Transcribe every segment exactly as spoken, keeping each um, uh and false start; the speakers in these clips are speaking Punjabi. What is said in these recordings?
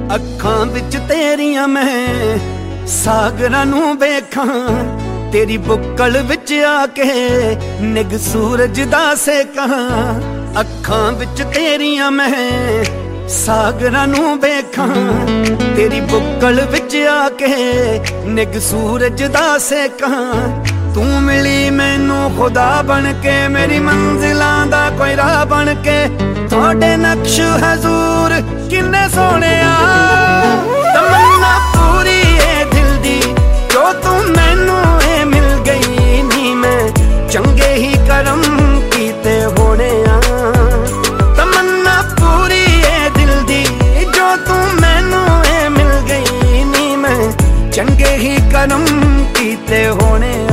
ਅੱਖਾਂ ਵਿੱਚ ਤੇਰੀਆਂ ਮੈਂ ਸਾਗਰਾਂ ਨੂੰ ਵੇਖਾਂ, ਤੇਰੀ ਬੁੱਕਲ ਵਿੱਚ ਆ ਕੇ ਨਿਗ ਸੂਰਜ ਦਾ ਸੇਕਾਂ। ਅੱਖਾਂ ਵਿੱਚ ਤੇਰੀਆਂ ਮੈਂ ਸਾਗਰਾਂ ਨੂੰ ਵੇਖਾਂ, ਤੇਰੀ ਬੁੱਕਲ ਵਿੱਚ ਆ ਕੇ ਨਿਗ ਸੂਰਜ ਦਾ ਸੇਕਾਂ। ਤੂੰ ਮਿਲੀ ਮੈਨੂੰ ਖੁਦਾ ਬਣ ਕੇ, ਮੇਰੀ ਮੰਜ਼ਿਲਾਂ ਦਾ ਕੋਈ ਰਾਹ ਬਣ ਕੇ। ਤੁਹਾਡੇ ਨਕਸ਼ ਹਜ਼ੂਰ ਕਿੰਨੇ ਸੋਹਣਿਆ, ਤਮੰਨਾ ਪੂਰੀ ਏ ਦਿਲ ਦੀ ਜੋ ਤੂੰ ਮੈਨੂੰ ਏ ਮਿਲ ਗਈ ਨੀ। ਮੈਂ ਚੰਗੇ ਹੀ ਕਰਮ ਕੀਤੇ ਹੋਣੇ ਆ, ਤਮੰਨਾ ਪੂਰੀ ਏ ਦਿਲ ਦੀ ਜੋ ਤੂੰ ਮੈਨੂੰ ਏ ਮਿਲ ਗਈ ਨੀ। ਮੈਂ ਚੰਗੇ ਹੀ ਕਰਮ ਕੀਤੇ ਹੋਣੇ ਆ।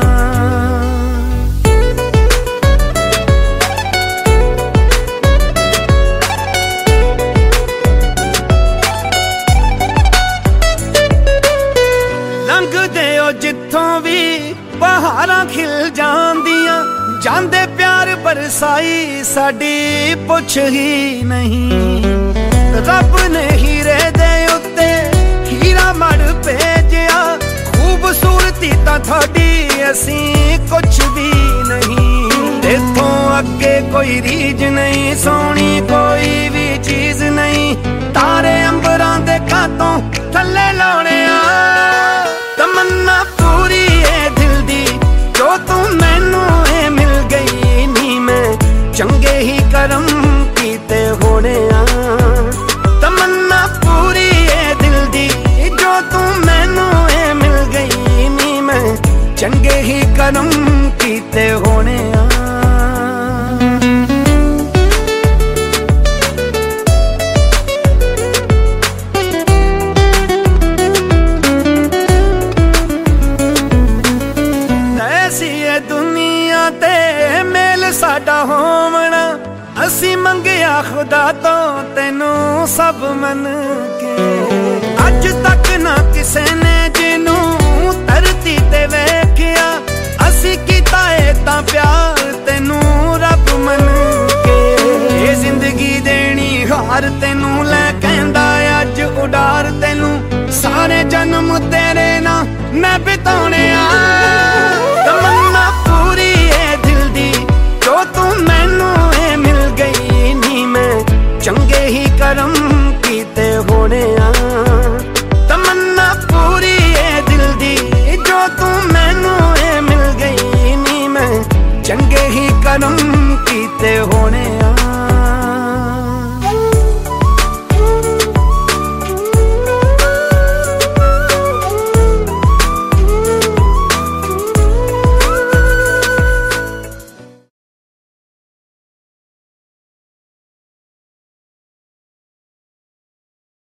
ਲੰਘਦੇ ਓ ਜਿੱਥੋਂ ਵੀ ਬਹਾਰਾਂ ਖਿਲ ਜਾਂਦੀਆਂ, ਜਾਂਦੇ ਪਿਆਰ ਬਰਸਾਈ ਸਾਡੀ ਪੁੱਛ ਹੀ ਨਹੀਂ। ਰੱਬ ਨੇ ਹੀਰੇ ਦੇ ਉੱਤੇ ਹੀਰਾ ਮੜ ਭੇਜਿਆ, ਖੂਬਸੂਰਤੀ ਤਾਂ ਤੁਹਾਡੀ ਅਸੀਂ ਕੁਛ ਵੀ ਨਹੀਂ। ਇੱਥੋਂ ਅੱਗੇ ਕੋਈ ਰੀਝ ਨਹੀਂ, ਸੋਹਣੀ ਕੋਈ ਵੀ ਚੀਜ਼ ਨਹੀਂ। ਤਾਰੇ ਅੰਬਰਾਂ ਦੇ ਕਾਤੋਂ ਥੱਲੇ ਲਾਉਣੇ ਆ, ਤਮੰਨਾ ਪੂਰੀ ਏ ਦਿਲ ਦੀ ਜੋ ਤੂੰ ਮੈਨੂੰ ਏ ਮਿਲ ਗਈ ਨੀ। ਮੈਂ ਚੰਗੇ ਹੀ ਕਰਮ ਕੀਤੇ ਹੋਣੇ ਆ, ਤਮੰਨਾ ਪੂਰੀ ਏ ਦਿਲ ਦੀ ਜੋ ਤੂੰ ਮੈਨੂੰ ਏ ਮਿਲ ਗਈ ਨੀ। ਮੈਂ ਚੰਗੇ ਹੀ ਕਰਮ ਕੀਤੇ ਹੋਣੇ ਆ। ਦੁਨੀਆ ਤੇ ਮੇਲ ਸਾਡਾ ਹੋਵਣਾ, ਅਸੀਂ ਮੰਗਿਆ ਖੁਦਾ ਤੋਂ ਤੈਨੂੰ ਸਭ ਮੰਨ ਕੇ। ਅੱਜ ਤੱਕ ਨਾ ਕਿਸੇ ਨੇ ਜਿਹਨੂੰ ਧਰਤੀ ਤੇ ਵੇਖਿਆ, ਅਸੀਂ ਕੀਤਾ ਏ ਤਾਂ ਪਿਆਰ ਤੈਨੂੰ ਰੱਬ ਮੰਨ ਕੇ। ਇਹ ਜ਼ਿੰਦਗੀ ਦੇਣੀ ਹਾਰ ਤੈਨੂੰ ਲੈ ਕਹਿੰਦਾ ਅੱਜ ਉਡਾਰ ਤੈਨੂੰ, ਸਾਰੇ ਜਨਮ ਤੇਰੇ ਨਾਲ ਮੈਂ ਬਿਤਾਉਣੇ ਆ।